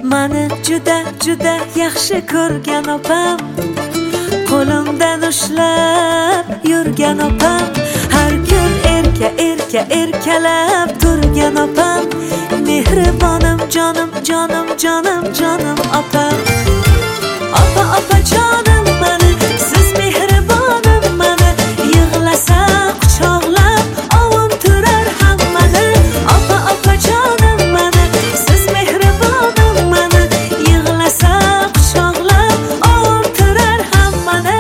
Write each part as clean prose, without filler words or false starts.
Mani juda yaxshi ko'rgan opam, qo'limdan ushlab yurgan opam, har kun erkalab turgan opam, mehribonim jonim opam. Opa jonim mani, siz mehribonim mani, yig'lasam quchoqlab ovuntirar hammani. Opa jonim mani, siz mehribonim mani, yig'lasam quchoqlab ovuntirar hammani.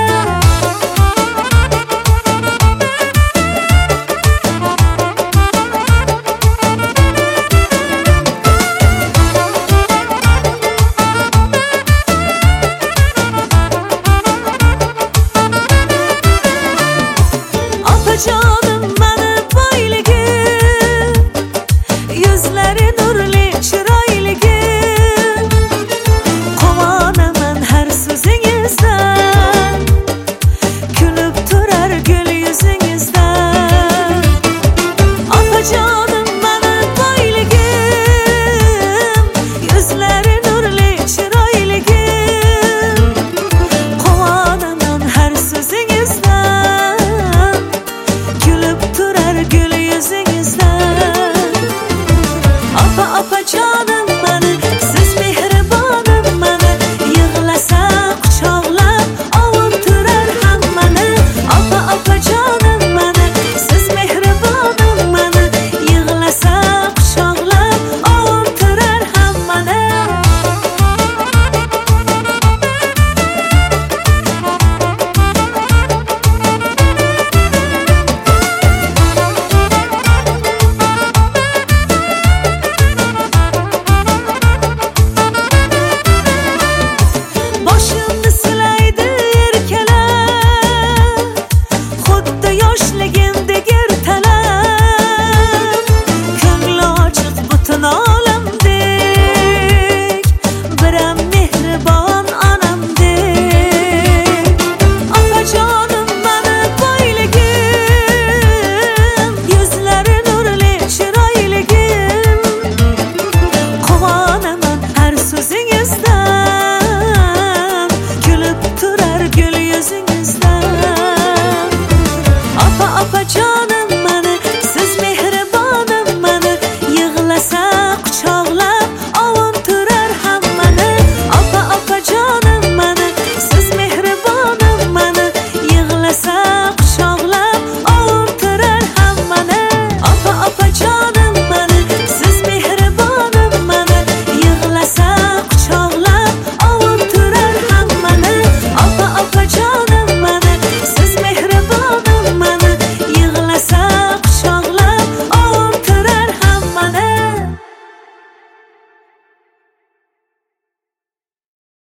Jonim mani boyligi, yuzlari nurli chiroyli.